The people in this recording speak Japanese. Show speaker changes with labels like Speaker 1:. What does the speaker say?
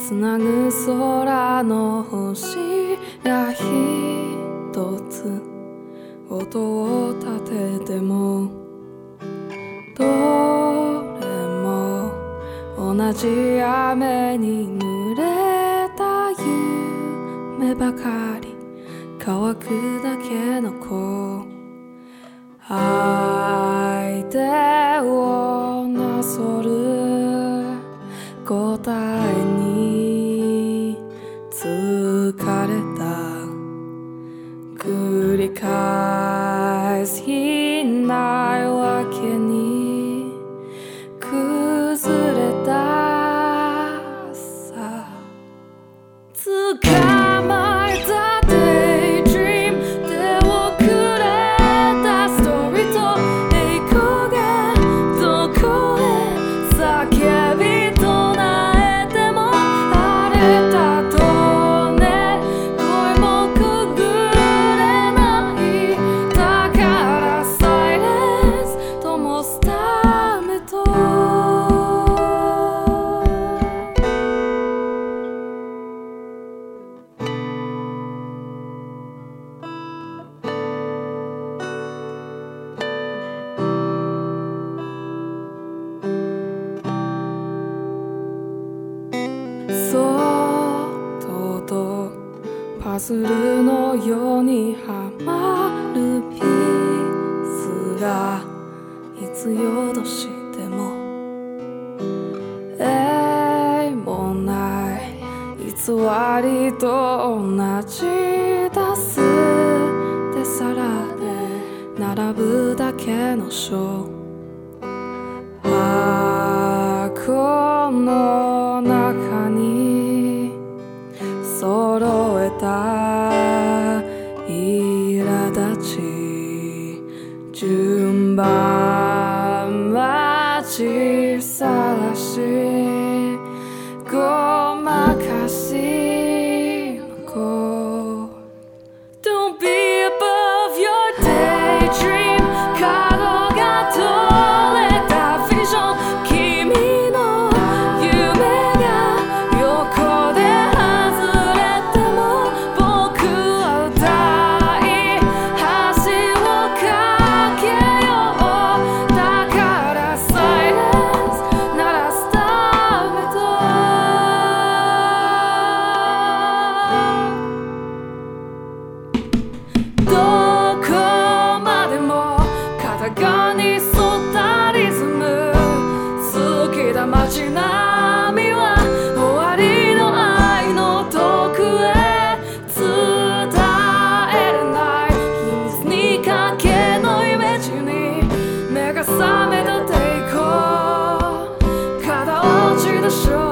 Speaker 1: つなぐ空の星が一つ音を立ててもどれも同じ雨に濡れた夢ばかり乾くだけの子相手をなぞる答えに疲れた繰り返しないわけに崩れたさ捕まえた Daydream 手をくれたストーリーと栄光がどこへ叫び唱えても荒れたとね声もくぐれないだからサイレンス灯すためとそっとパズルのようにはまるピースが必要としてももない偽りと同じ出す手皿で並ぶだけの書箱の中に揃えた苛立ち順番待ち探しごまかしの子 Don't be above your daydream 角が取れたフィジョン君の夢が横で外れても僕は歌い橋を架けようだからサイレンス鳴らすためとどこまでも片側に沿ったリズム好きだ街並みは終わりの愛の遠くへ伝えれない秘密にかけのイメージに目が覚めた抵抗肩落ちでしょ